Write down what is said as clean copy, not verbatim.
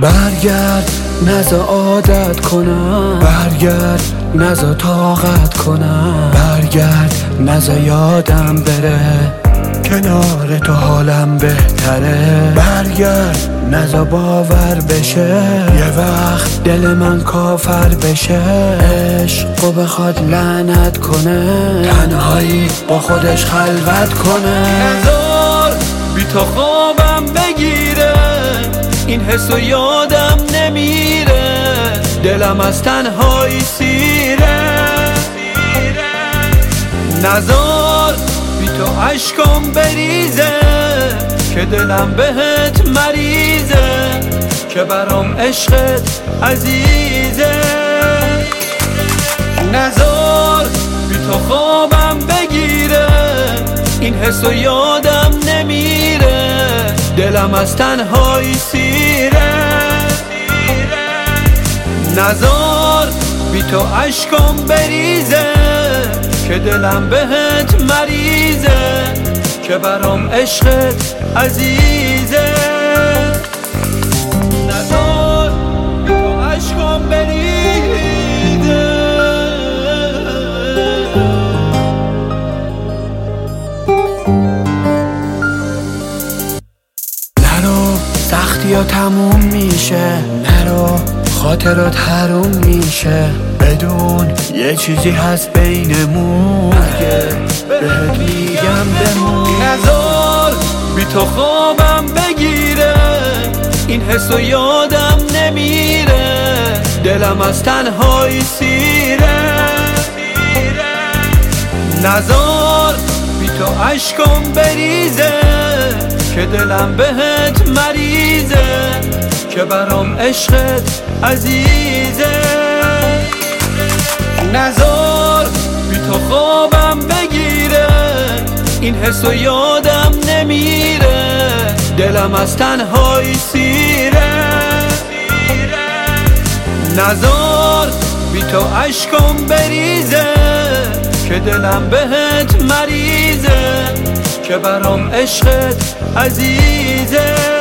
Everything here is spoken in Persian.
برگرد نزا عادت کنم، برگرد نزا طاقت کنم، برگرد نزا یادم بره کنار تو حالم بهتره، برگرد نزا باور بشه یه وقت دل من کافر بشه، عشقو بخواد لعنت کنه تنهایی با خودش خلوت کنه. نزار بی تو خوابم بگیره، این حسو یادم نمیره، دلم از تنهایی سیره. نزار بی تو عشقم بریزه که دلم بهت مریضه، که برام عشقت عزیزه. نزار بی تو خوابم بگیره، این حسو یادم نمیره، دلم از تنهایی سیره. نزار بی تو عشقم بریزه که دلم بهت مریضه، که برام عشقت عزیزه. نزار بی تو عشقم بریزه. نرو سختی ها تموم میشه، نرو خاطرات حروم میشه، بدون یه چیزی هست بینمون اگه بهت میگم بمون. نزار بی تو خوابم بگیره، این حسو یادم نمیره، دلم از تنهایی سیره. نزار بی تو عشقم بریزه که دلم بهت مریضه، که برام عشقت عزیزه. نزار بی تو خوابم بگیره، این حسو یادم نمیره، دلم از تنهایی سیره. نزار بی تو عشقم بریزه که دلم بهت مریضه، که برام عشقت عزیزه.